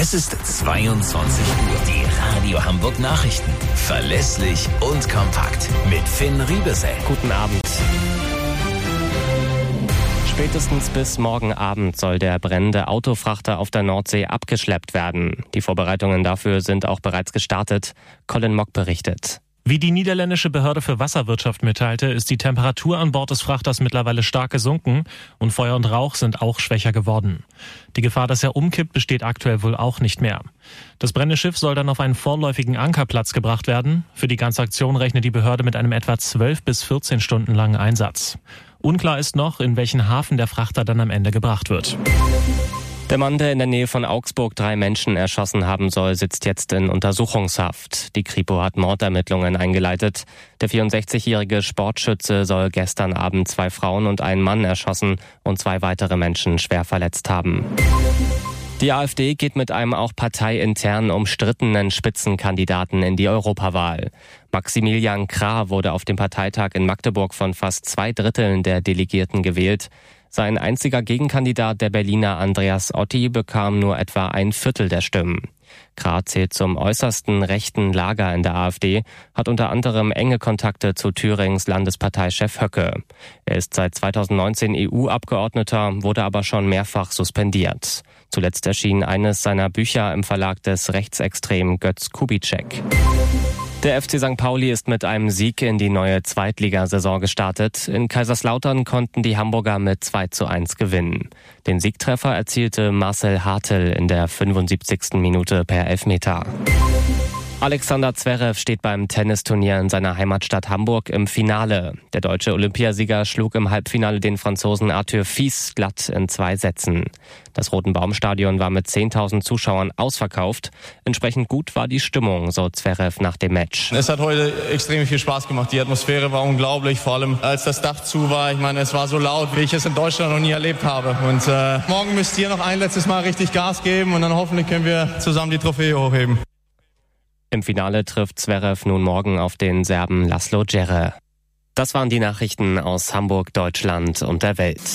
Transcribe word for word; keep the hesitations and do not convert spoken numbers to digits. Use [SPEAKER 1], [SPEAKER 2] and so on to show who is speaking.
[SPEAKER 1] Es ist zweiundzwanzig Uhr. Die Radio Hamburg Nachrichten. Verlässlich und kompakt. Mit Finn Riebesell.
[SPEAKER 2] Guten Abend. Spätestens bis morgen Abend soll der brennende Autofrachter auf der Nordsee abgeschleppt werden. Die Vorbereitungen dafür sind auch bereits gestartet. Colin Mock berichtet.
[SPEAKER 3] Wie die niederländische Behörde für Wasserwirtschaft mitteilte, ist die Temperatur an Bord des Frachters mittlerweile stark gesunken und Feuer und Rauch sind auch schwächer geworden. Die Gefahr, dass er umkippt, besteht aktuell wohl auch nicht mehr. Das brennende Schiff soll dann auf einen vorläufigen Ankerplatz gebracht werden. Für die ganze Aktion rechnet die Behörde mit einem etwa zwölf bis vierzehn Stunden langen Einsatz. Unklar ist noch, in welchen Hafen der Frachter dann am Ende gebracht wird.
[SPEAKER 2] Der Mann, der in der Nähe von Augsburg drei Menschen erschossen haben soll, sitzt jetzt in Untersuchungshaft. Die Kripo hat Mordermittlungen eingeleitet. Der vierundsechzigjährige Sportschütze soll gestern Abend zwei Frauen und einen Mann erschossen und zwei weitere Menschen schwer verletzt haben. Die AfD geht mit einem auch parteiintern umstrittenen Spitzenkandidaten in die Europawahl. Maximilian Krah wurde auf dem Parteitag in Magdeburg von fast zwei Dritteln der Delegierten gewählt. Sein einziger Gegenkandidat, der Berliner Andreas Otti, bekam nur etwa ein Viertel der Stimmen. Krah zählt zum äußersten rechten Lager in der AfD, hat unter anderem enge Kontakte zu Thürings Landesparteichef Höcke. Er ist seit zweitausendneunzehn E U-Abgeordneter, wurde aber schon mehrfach suspendiert. Zuletzt erschien eines seiner Bücher im Verlag des Rechtsextremen Götz Kubitschek. Der F C Sankt Pauli ist mit einem Sieg in die neue Zweitligasaison gestartet. In Kaiserslautern konnten die Hamburger mit zwei zu eins gewinnen. Den Siegtreffer erzielte Marcel Hartl in der fünfundsiebzigsten Minute per Elfmeter. Alexander Zverev steht beim Tennisturnier in seiner Heimatstadt Hamburg im Finale. Der deutsche Olympiasieger schlug im Halbfinale den Franzosen Arthur Fils glatt in zwei Sätzen. Das Rotenbaumstadion war mit zehntausend Zuschauern ausverkauft. Entsprechend gut war die Stimmung, so Zverev nach dem Match.
[SPEAKER 4] Es hat heute extrem viel Spaß gemacht. Die Atmosphäre war unglaublich, vor allem als das Dach zu war. Ich meine, es war so laut, wie ich es in Deutschland noch nie erlebt habe. Und äh, morgen müsst ihr noch ein letztes Mal richtig Gas geben und dann hoffentlich können wir zusammen die Trophäe hochheben.
[SPEAKER 2] Im Finale trifft Zverev nun morgen auf den Serben Laszlo Djere. Das waren die Nachrichten aus Hamburg, Deutschland und der Welt.